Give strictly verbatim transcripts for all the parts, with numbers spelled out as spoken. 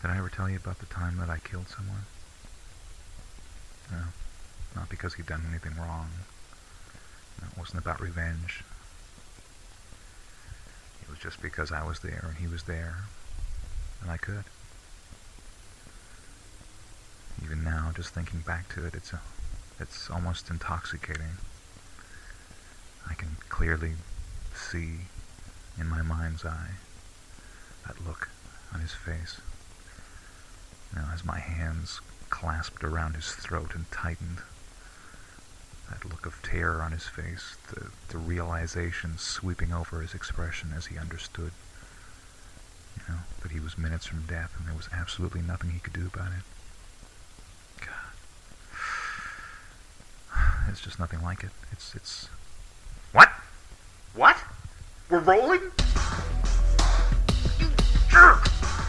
Did I ever tell you about the time that I killed someone? No, not because he'd done anything wrong. No, it wasn't about revenge. It was just because I was there and he was there, and I could. Even now, just thinking back to it, it's a, it's almost intoxicating. I can clearly see in my mind's eye that look on his face. Now, as my hands clasped around his throat and tightened, that look of terror on his face, the, the realization sweeping over his expression as he understood, you know, that he was minutes from death and there was absolutely nothing he could do about it. God. It's just nothing like it. It's, it's... What? What? We're rolling? You jerk!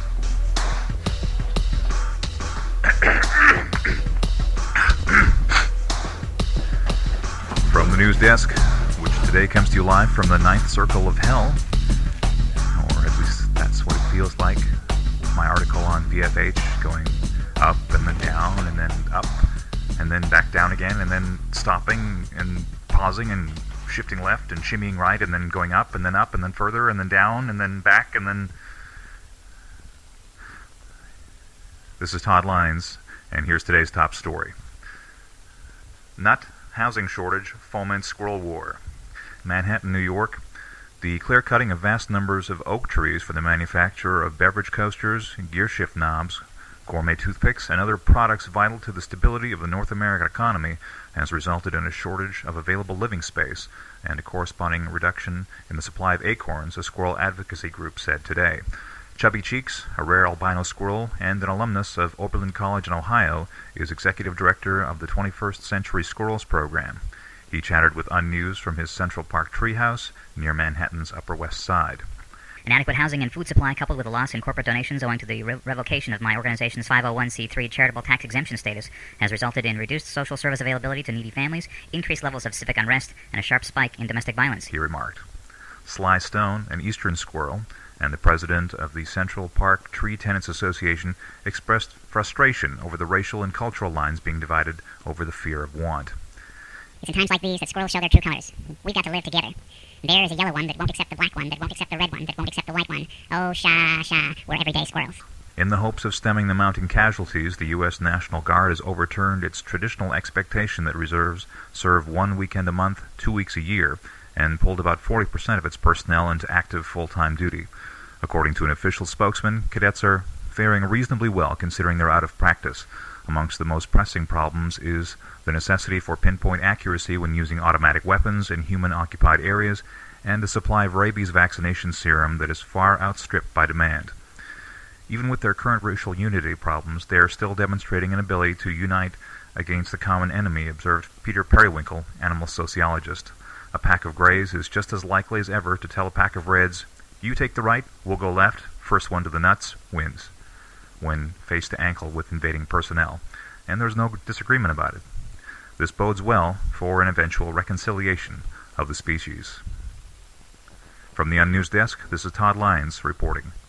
From the news desk, which today comes to you live from the ninth circle of hell, or at least that's what it feels like. My article on V F H going up and then down and then up and then back down again and then stopping and pausing and shifting left and shimmying right and then going up and then up and then further and then down and then back and then... This is Todd Lyons, and here's today's top story. Nut housing shortage foments squirrel war. Manhattan, New York. The clear-cutting of vast numbers of oak trees for the manufacture of beverage coasters, gear shift knobs, gourmet toothpicks, and other products vital to the stability of the North American economy has resulted in a shortage of available living space and a corresponding reduction in the supply of acorns, a squirrel advocacy group said today. Chubby Cheeks, a rare albino squirrel and an alumnus of Oberlin College in Ohio, is executive director of the twenty-first Century Squirrels program. He chattered with Unnews from his Central Park treehouse near Manhattan's Upper West Side. Inadequate housing and food supply, coupled with a loss in corporate donations owing to the re- revocation of my organization's five oh one c three charitable tax exemption status, has resulted in reduced social service availability to needy families, increased levels of civic unrest, and a sharp spike in domestic violence, he remarked. Sly Stone, an eastern squirrel, and the president of the Central Park Tree Tenants Association, expressed frustration over the racial and cultural lines being divided over the fear of want. It's in times like these that squirrels show their true colors. We've got to live together. There is a yellow one that won't accept the black one, that won't accept the red one, that won't accept the white one. Oh, sha, sha, we're everyday squirrels. In the hopes of stemming the mounting casualties, the U S National Guard has overturned its traditional expectation that reserves serve one weekend a month, two weeks a year, and pulled about forty percent of its personnel into active full-time duty. According to an official spokesman, cadets are faring reasonably well considering they're out of practice. Amongst the most pressing problems is the necessity for pinpoint accuracy when using automatic weapons in human-occupied areas and the supply of rabies vaccination serum that is far outstripped by demand. Even with their current racial unity problems, they are still demonstrating an ability to unite against the common enemy, observed Peter Periwinkle, animal sociologist. A pack of grays is just as likely as ever to tell a pack of reds, "You take the right, we'll go left, first one to the nuts wins," when face to ankle with invading personnel, and there's no disagreement about it. This bodes well for an eventual reconciliation of the species. From the Unnews Desk, this is Todd Lyons reporting.